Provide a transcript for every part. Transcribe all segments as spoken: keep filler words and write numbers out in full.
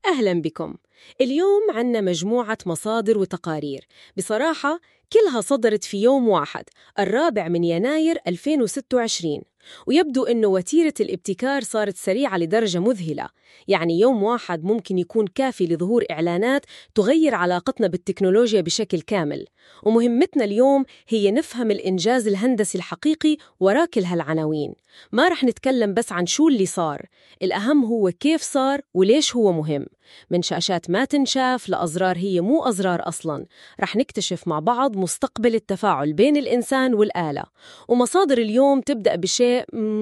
أهلا بكم. اليوم عنا مجموعة مصادر وتقارير بصراحة كلها صدرت في يوم واحد الرابع من يناير ألفين وستة وعشرين، ويبدو أنه وتيرة الابتكار صارت سريعة لدرجة مذهلة. يعني يوم واحد ممكن يكون كافي لظهور إعلانات تغير علاقتنا بالتكنولوجيا بشكل كامل. ومهمتنا اليوم هي نفهم الإنجاز الهندسي الحقيقي وراء كل هالعناوين. ما رح نتكلم بس عن شو اللي صار، الأهم هو كيف صار وليش هو مهم. من شاشات ما تنشاف لأزرار هي مو أزرار أصلاً، رح نكتشف مع بعض مستقبل التفاعل بين الإنسان والآلة. ومصادر اليوم تبدأ بشيء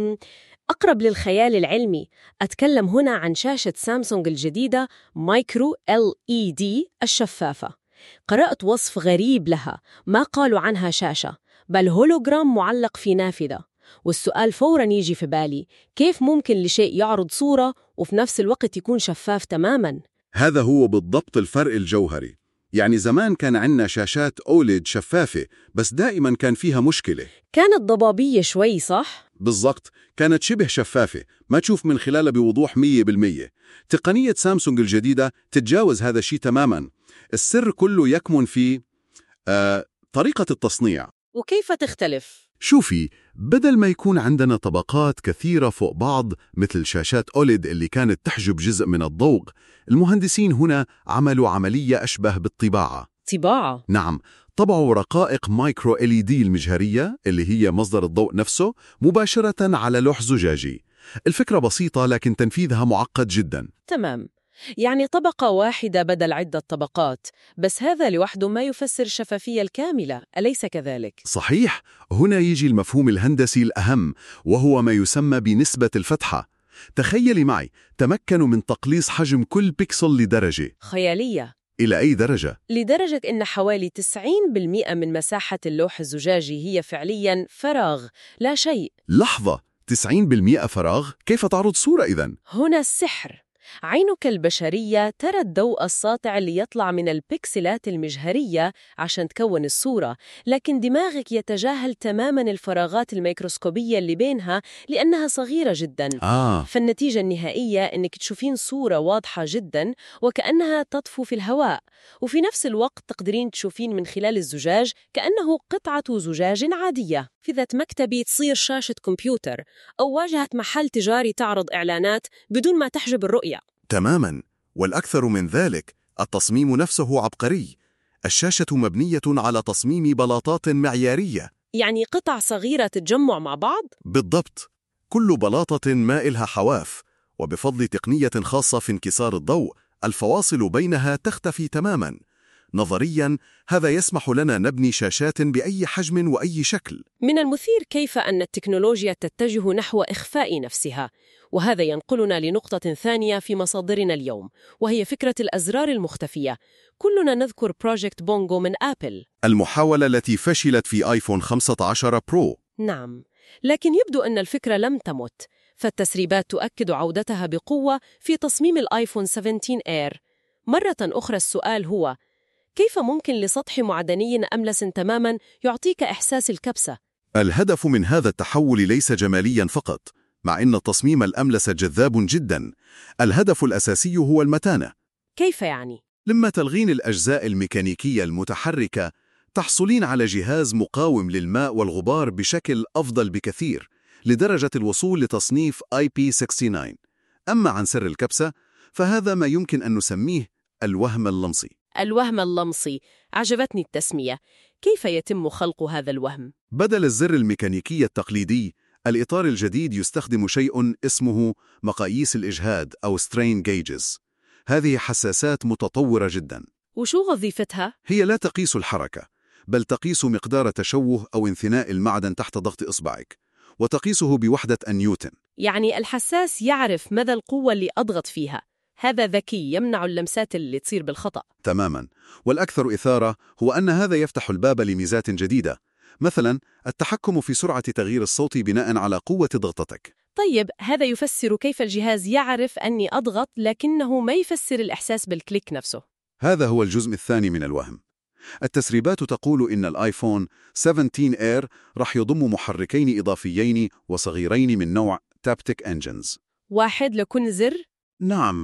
أقرب للخيال العلمي. أتكلم هنا عن شاشة سامسونج الجديدة مايكرو إل إي دي الشفافة. قرأت وصف غريب لها، ما قالوا عنها شاشة بل هولوجرام معلق في نافذة. والسؤال فوراً يجي في بالي، كيف ممكن لشيء يعرض صورة وفي نفس الوقت يكون شفاف تماماً؟ هذا هو بالضبط الفرق الجوهري. يعني زمان كان عندنا شاشات أوليد شفافة، بس دائما كان فيها مشكلة. كانت ضبابية شوي، صح؟ بالضبط، كانت شبه شفافة، ما تشوف من خلالها بوضوح مية بالمية. تقنية سامسونج الجديدة تتجاوز هذا الشيء تماما. السر كله يكمن في آه، طريقة التصنيع. وكيف تختلف؟ شوفي، بدل ما يكون عندنا طبقات كثيرة فوق بعض مثل شاشات أوليد اللي كانت تحجب جزء من الضوء، المهندسين هنا عملوا عملية أشبه بالطباعة. طباعة؟ نعم، طبعوا رقائق مايكرو إل إي دي المجهرية اللي هي مصدر الضوء نفسه مباشرة على لوح زجاجي. الفكرة بسيطة لكن تنفيذها معقد جدا. تمام، يعني طبقة واحدة بدل عدة طبقات، بس هذا لوحده ما يفسر الشفافية الكاملة، أليس كذلك؟ صحيح، هنا يجي المفهوم الهندسي الأهم، وهو ما يسمى بنسبة الفتحة. تخيلي معي، تمكنوا من تقليص حجم كل بيكسل لدرجة. خيالية. إلى أي درجة؟ لدرجة إن حوالي تسعين بالمئة من مساحة اللوح الزجاجي هي فعلياً فراغ، لا شيء. لحظة، تسعين بالمئة فراغ؟ كيف تعرض صورة إذن؟ هنا السحر. عينك البشرية ترى الضوء الساطع اللي يطلع من البكسلات المجهرية عشان تكون الصورة، لكن دماغك يتجاهل تماماً الفراغات الميكروسكوبية اللي بينها لأنها صغيرة جداً. آه. فالنتيجة النهائية إنك تشوفين صورة واضحة جداً وكأنها تطفو في الهواء، وفي نفس الوقت تقدرين تشوفين من خلال الزجاج كأنه قطعة زجاج عادية. في ذات مكتبي تصير شاشة كمبيوتر أو واجهة محل تجاري تعرض إعلانات بدون ما تحجب الرؤية. تماماً، والأكثر من ذلك التصميم نفسه عبقري. الشاشة مبنية على تصميم بلاطات معيارية، يعني قطع صغيرة تتجمع مع بعض؟ بالضبط، كل بلاطة ما إلها حواف، وبفضل تقنية خاصة في انكسار الضوء الفواصل بينها تختفي تماماً. نظرياً هذا يسمح لنا نبني شاشات بأي حجم وأي شكل. من المثير كيف أن التكنولوجيا تتجه نحو إخفاء نفسها، وهذا ينقلنا لنقطة ثانية في مصادرنا اليوم، وهي فكرة الأزرار المختفية. كلنا نذكر بروجكت بونغو من آبل، المحاولة التي فشلت في آيفون خمسة عشر برو. نعم، لكن يبدو أن الفكرة لم تمت، فالتسريبات تؤكد عودتها بقوة في تصميم الآيفون سبعة عشر إير. مرة أخرى السؤال هو، كيف ممكن لسطح معدني أملس تماماً يعطيك إحساس الكبسة؟ الهدف من هذا التحول ليس جمالياً فقط، مع أن التصميم الأملس جذاب جداً. الهدف الأساسي هو المتانة. كيف يعني؟ لما تلغين الأجزاء الميكانيكية المتحركة، تحصلين على جهاز مقاوم للماء والغبار بشكل أفضل بكثير، لدرجة الوصول لتصنيف آي بي تسعة وستين. أما عن سر الكبسة، فهذا ما يمكن أن نسميه الوهم اللمسي. الوهم اللمسي، عجبتني التسمية. كيف يتم خلق هذا الوهم؟ بدل الزر الميكانيكي التقليدي، الإطار الجديد يستخدم شيء اسمه مقاييس الإجهاد أو strain gauges. هذه حساسات متطورة جدا. وشو وظيفتها؟ هي لا تقيس الحركة، بل تقيس مقدار تشوه أو انثناء المعدن تحت ضغط إصبعك، وتقيسه بوحدة نيوتن. يعني الحساس يعرف مدى القوة اللي أضغط فيها. هذا ذكي، يمنع اللمسات اللي تصير بالخطأ. تماما، والأكثر إثارة هو أن هذا يفتح الباب لميزات جديدة، مثلا التحكم في سرعة تغيير الصوت بناء على قوة ضغطتك. طيب، هذا يفسر كيف الجهاز يعرف أني أضغط لكنه ما يفسر الإحساس بالكليك نفسه. هذا هو الجزء الثاني من الوهم. التسريبات تقول إن الآيفون سبعة عشر إير رح يضم محركين إضافيين وصغيرين من نوع تابتيك انجنز. واحد لكل زر؟ نعم،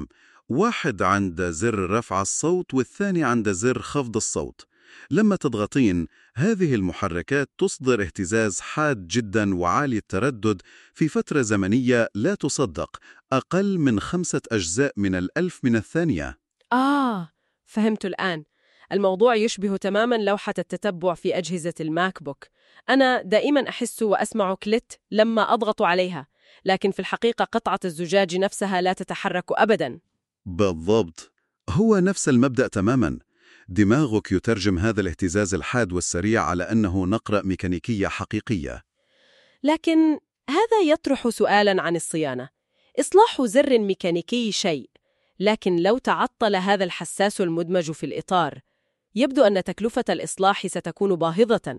واحد عند زر رفع الصوت والثاني عند زر خفض الصوت. لما تضغطين، هذه المحركات تصدر اهتزاز حاد جدا وعالي التردد في فترة زمنية لا تصدق، أقل من خمسة أجزاء من الألف من الثانية. آه، فهمت الآن. الموضوع يشبه تماماً لوحة التتبع في أجهزة الماك بوك. أنا دائماً أحس وأسمع كليت لما أضغط عليها، لكن في الحقيقة قطعة الزجاج نفسها لا تتحرك أبداً. بالضبط، هو نفس المبدأ تماماً. دماغك يترجم هذا الاهتزاز الحاد والسريع على أنه نقرة ميكانيكية حقيقية. لكن هذا يطرح سؤالاً عن الصيانة. إصلاح زر ميكانيكي شيء، لكن لو تعطل هذا الحساس المدمج في الإطار، يبدو أن تكلفة الإصلاح ستكون باهظة.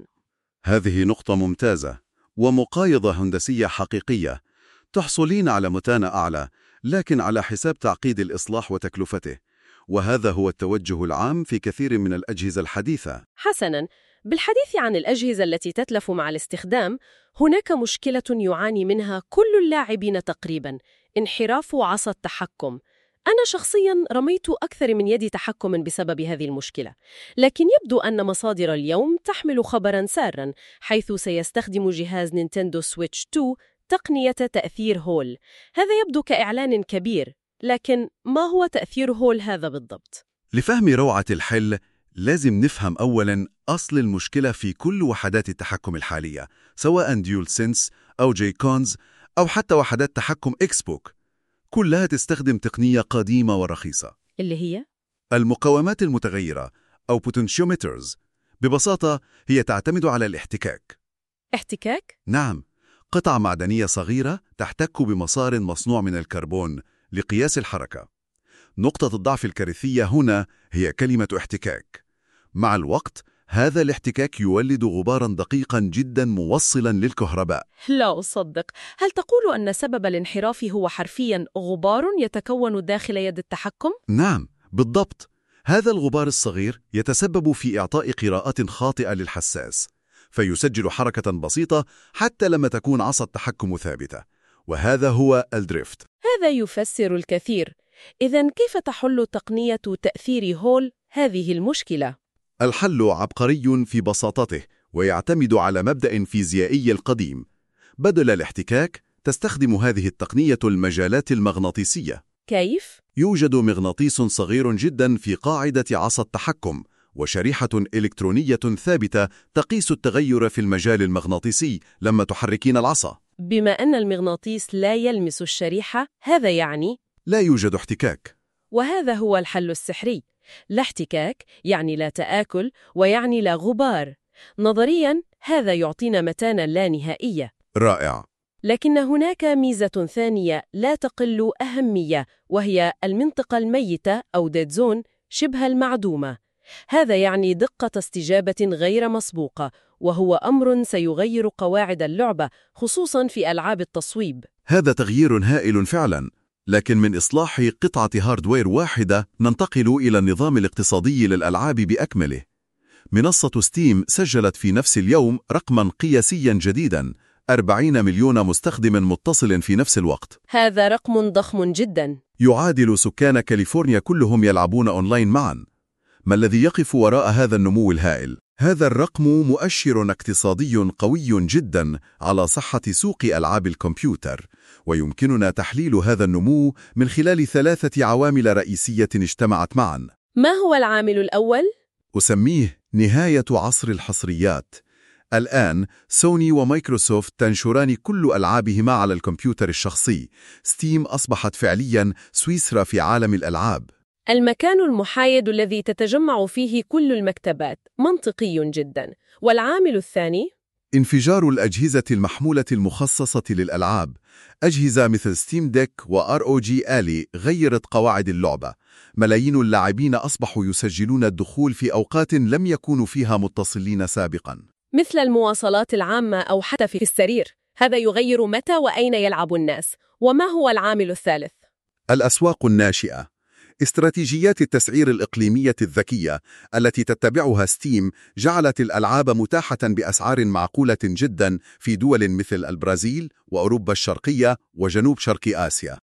هذه نقطة ممتازة ومقايضة هندسية حقيقية. تحصلين على متانة أعلى، لكن على حساب تعقيد الإصلاح وتكلفته، وهذا هو التوجه العام في كثير من الأجهزة الحديثة. حسناً، بالحديث عن الأجهزة التي تتلف مع الاستخدام، هناك مشكلة يعاني منها كل اللاعبين تقريباً: انحراف عصا التحكم. أنا شخصياً رميت أكثر من يد تحكم بسبب هذه المشكلة، لكن يبدو أن مصادر اليوم تحمل خبراً ساراً، حيث سيستخدم جهاز نينتندو سويتش اثنين تقنية تأثير هول. هذا يبدو كإعلان كبير، لكن ما هو تأثير هول هذا بالضبط؟ لفهم روعة الحل، لازم نفهم أولاً أصل المشكلة في كل وحدات التحكم الحالية، سواء ديول سينس أو جي كونز أو حتى وحدات تحكم إكس بوك. كلها تستخدم تقنية قديمة ورخيصة، اللي هي المقاومات المتغيرة أو potentiometers. ببساطة هي تعتمد على الاحتكاك. احتكاك؟ نعم، قطعة معدنية صغيرة تحتك بمسار مصنوع من الكربون لقياس الحركة. نقطة الضعف الكارثية هنا هي كلمة احتكاك. مع الوقت، هذا الاحتكاك يولد غباراً دقيقاً جداً موصلاً للكهرباء. لا أصدق. هل تقول أن سبب الانحراف هو حرفياً غبار يتكون داخل يد التحكم؟ نعم، بالضبط. هذا الغبار الصغير يتسبب في إعطاء قراءات خاطئة للحساس، فيسجل حركة بسيطة حتى لما تكون عصا التحكم ثابتة، وهذا هو الدريفت. هذا يفسر الكثير. إذن كيف تحل تقنية تأثير هول هذه المشكلة؟ الحل عبقري في بساطته، ويعتمد على مبدأ فيزيائي القديم. بدل الاحتكاك، تستخدم هذه التقنية المجالات المغناطيسية. كيف؟ يوجد مغناطيس صغير جدا في قاعدة عصا التحكم، وشريحة إلكترونية ثابتة تقيس التغير في المجال المغناطيسي لما تحركين العصا. بما أن المغناطيس لا يلمس الشريحة، هذا يعني لا يوجد احتكاك. وهذا هو الحل السحري. لا احتكاك يعني لا تآكل، ويعني لا غبار. نظرياً هذا يعطينا متانة لا نهائية. رائع. لكن هناك ميزة ثانية لا تقل أهمية، وهي المنطقة الميتة أو ديد زون شبه المعدومة. هذا يعني دقة استجابة غير مسبوقة، وهو أمر سيغير قواعد اللعبة، خصوصاً في ألعاب التصويب. هذا تغيير هائل فعلاً. لكن من إصلاح قطعة هاردوير واحدة ننتقل إلى النظام الاقتصادي للألعاب بأكمله. منصة ستيم سجلت في نفس اليوم رقماً قياسياً جديداً: أربعين مليون مستخدم متصل في نفس الوقت. هذا رقم ضخم جداً. يعادل سكان كاليفورنيا كلهم يلعبون أونلاين معاً. ما الذي يقف وراء هذا النمو الهائل؟ هذا الرقم مؤشر اقتصادي قوي جداً على صحة سوق ألعاب الكمبيوتر، ويمكننا تحليل هذا النمو من خلال ثلاثة عوامل رئيسية اجتمعت معاً. ما هو العامل الأول؟ أسميه نهاية عصر الحصريات. الآن سوني ومايكروسوفت تنشران كل ألعابهما على الكمبيوتر الشخصي. ستيم أصبحت فعلياً سويسرا في عالم الألعاب. المكان المحايد الذي تتجمع فيه كل المكتبات. منطقي جداً. والعامل الثاني؟ انفجار الأجهزة المحمولة المخصصة للألعاب. أجهزة مثل ستيم ديك وآر أو جي آلي غيرت قواعد اللعبة. ملايين اللاعبين أصبحوا يسجلون الدخول في أوقات لم يكونوا فيها متصلين سابقاً، مثل المواصلات العامة أو حتى في السرير. هذا يغير متى وأين يلعب الناس. وما هو العامل الثالث؟ الأسواق الناشئة. استراتيجيات التسعير الإقليمية الذكية التي تتبعها ستيم جعلت الألعاب متاحة بأسعار معقولة جدا في دول مثل البرازيل وأوروبا الشرقية وجنوب شرق آسيا.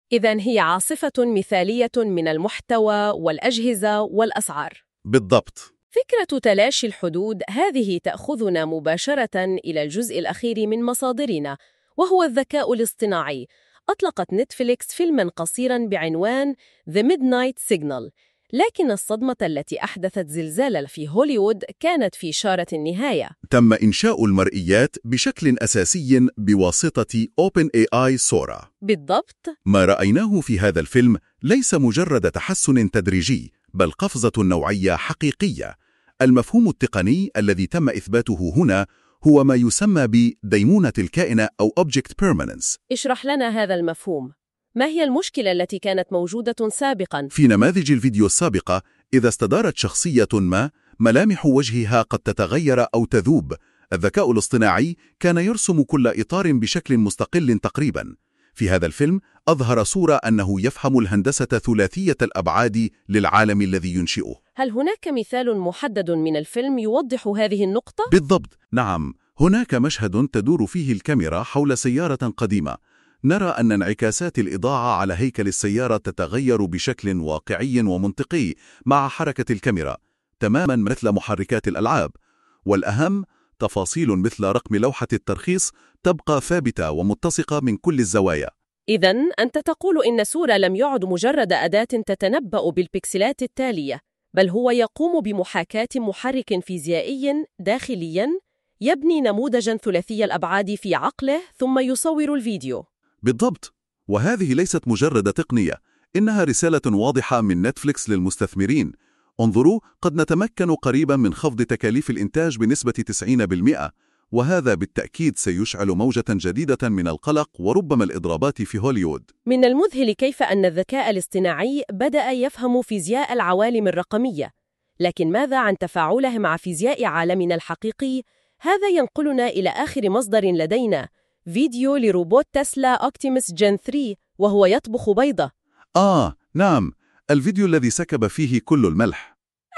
إذن هي عاصفة مثالية من المحتوى والأجهزة والأسعار. بالضبط. فكرة تلاشي الحدود هذه تأخذنا مباشرة إلى الجزء الأخير من مصادرنا، وهو الذكاء الاصطناعي. أطلقت نتفليكس فيلماً قصيراً بعنوان The Midnight Signal، لكن الصدمة التي أحدثت زلزال في هوليوود كانت في إشارة النهاية. تم إنشاء المرئيات بشكل أساسي بواسطة OpenAI سورا. بالضبط. ما رأيناه في هذا الفيلم ليس مجرد تحسن تدريجي، بل قفزة نوعية حقيقية. المفهوم التقني الذي تم إثباته هنا هو ما يسمى بديمونة الكائن أو Object Permanence. اشرح لنا هذا المفهوم. ما هي المشكلة التي كانت موجودة سابقاً؟ في نماذج الفيديو السابقة، إذا استدارت شخصية ما، ملامح وجهها قد تتغير أو تذوب. الذكاء الاصطناعي كان يرسم كل إطار بشكل مستقل تقريباً. في هذا الفيلم أظهر صورة أنه يفهم الهندسة ثلاثية الأبعاد للعالم الذي ينشئه. هل هناك مثال محدد من الفيلم يوضح هذه النقطة؟ بالضبط، نعم. هناك مشهد تدور فيه الكاميرا حول سيارة قديمة. نرى أن انعكاسات الإضاءة على هيكل السيارة تتغير بشكل واقعي ومنطقي مع حركة الكاميرا، تماماً مثل محركات الألعاب. والأهم، تفاصيل مثل رقم لوحة الترخيص تبقى ثابتة ومتسقة من كل الزوايا. إذن أنت تقول إن سورا لم يعد مجرد أداة تتنبأ بالبكسلات التالية، بل هو يقوم بمحاكاة محرك فيزيائي داخلياً يبني نموذجاً ثلاثي الأبعاد في عقله ثم يصور الفيديو. بالضبط. وهذه ليست مجرد تقنية، إنها رسالة واضحة من نتفليكس للمستثمرين. انظروا، قد نتمكن قريبا من خفض تكاليف الإنتاج بنسبة تسعين بالمئة، وهذا بالتأكيد سيشعل موجة جديدة من القلق وربما الإضرابات في هوليوود. من المذهل كيف أن الذكاء الاصطناعي بدأ يفهم فيزياء العوالم الرقمية، لكن ماذا عن تفاعله مع فيزياء عالمنا الحقيقي؟ هذا ينقلنا إلى آخر مصدر لدينا، فيديو لروبوت تسلا أوبتيموس جين ثلاثة وهو يطبخ بيضة. آه، نعم، الفيديو الذي سكب فيه كل الملح.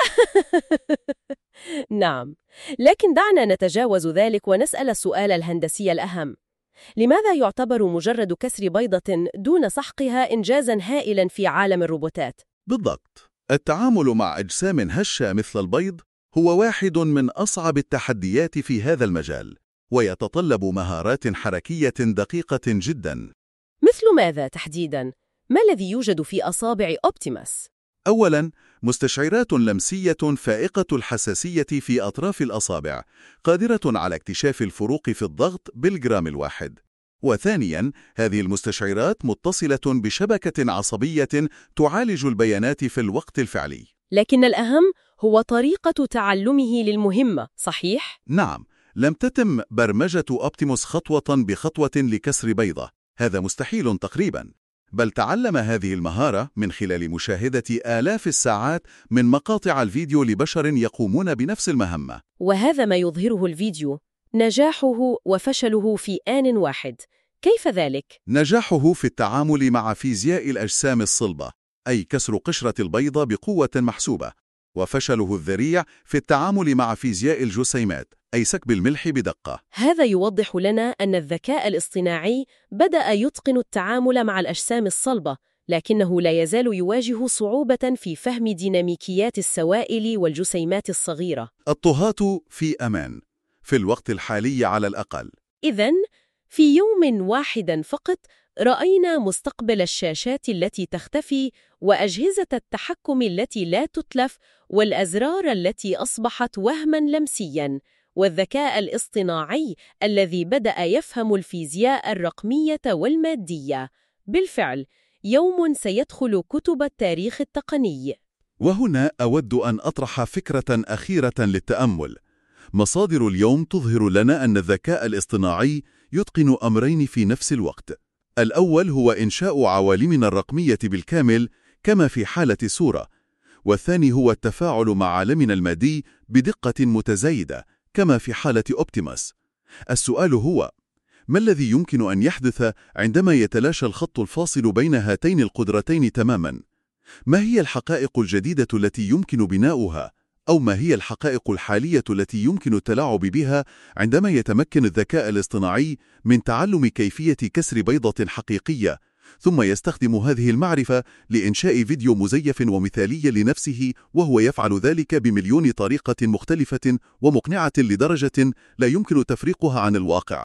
نعم، لكن دعنا نتجاوز ذلك ونسأل السؤال الهندسي الأهم. لماذا يعتبر مجرد كسر بيضة دون سحقها إنجازاً هائلاً في عالم الروبوتات؟ بالضبط. التعامل مع أجسام هشة مثل البيض هو واحد من أصعب التحديات في هذا المجال، ويتطلب مهارات حركية دقيقة جداً. مثل ماذا تحديداً؟ ما الذي يوجد في أصابع أوبتيموس؟ أولاً، مستشعرات لمسية فائقة الحساسية في أطراف الأصابع، قادرة على اكتشاف الفروق في الضغط بالجرام الواحد. وثانياً، هذه المستشعرات متصلة بشبكة عصبية تعالج البيانات في الوقت الفعلي. لكن الأهم هو طريقة تعلمه للمهمة، صحيح؟ نعم، لم تتم برمجة أوبتيموس خطوة بخطوة لكسر بيضة، هذا مستحيل تقريباً. بل تعلم هذه المهارة من خلال مشاهدة آلاف الساعات من مقاطع الفيديو لبشر يقومون بنفس المهمة. وهذا ما يظهره الفيديو، نجاحه وفشله في آن واحد. كيف ذلك؟ نجاحه في التعامل مع فيزياء الأجسام الصلبة، أي كسر قشرة البيضة بقوة محسوبة، وفشله الذريع في التعامل مع فيزياء الجسيمات، أي سكب الملح بدقة. هذا يوضح لنا أن الذكاء الاصطناعي بدأ يتقن التعامل مع الأجسام الصلبة، لكنه لا يزال يواجه صعوبة في فهم ديناميكيات السوائل والجسيمات الصغيرة. الطهاة في أمان، في الوقت الحالي على الأقل. إذن، في يوم واحد فقط رأينا مستقبل الشاشات التي تختفي، وأجهزة التحكم التي لا تتلف، والأزرار التي أصبحت وهماً لمسياً، والذكاء الاصطناعي الذي بدأ يفهم الفيزياء الرقمية والمادية. بالفعل، يوم سيدخل كتب التاريخ التقني. وهنا أود أن أطرح فكرة أخيرة للتأمل. مصادر اليوم تظهر لنا أن الذكاء الاصطناعي يتقن أمرين في نفس الوقت. الأول هو إنشاء عوالمنا الرقمية بالكامل كما في حالة سورا، والثاني هو التفاعل مع عالمنا المادي بدقة متزايدة كما في حالة أوبتيموس. السؤال هو: ما الذي يمكن أن يحدث عندما يتلاشى الخط الفاصل بين هاتين القدرتين تماماً؟ ما هي الحقائق الجديدة التي يمكن بناؤها؟ أو ما هي الحقائق الحالية التي يمكن التلاعب بها عندما يتمكن الذكاء الاصطناعي من تعلم كيفية كسر بيضة حقيقية ثم يستخدم هذه المعرفة لإنشاء فيديو مزيف ومثالي لنفسه، وهو يفعل ذلك بمليون طريقة مختلفة ومقنعة لدرجة لا يمكن تفريقها عن الواقع.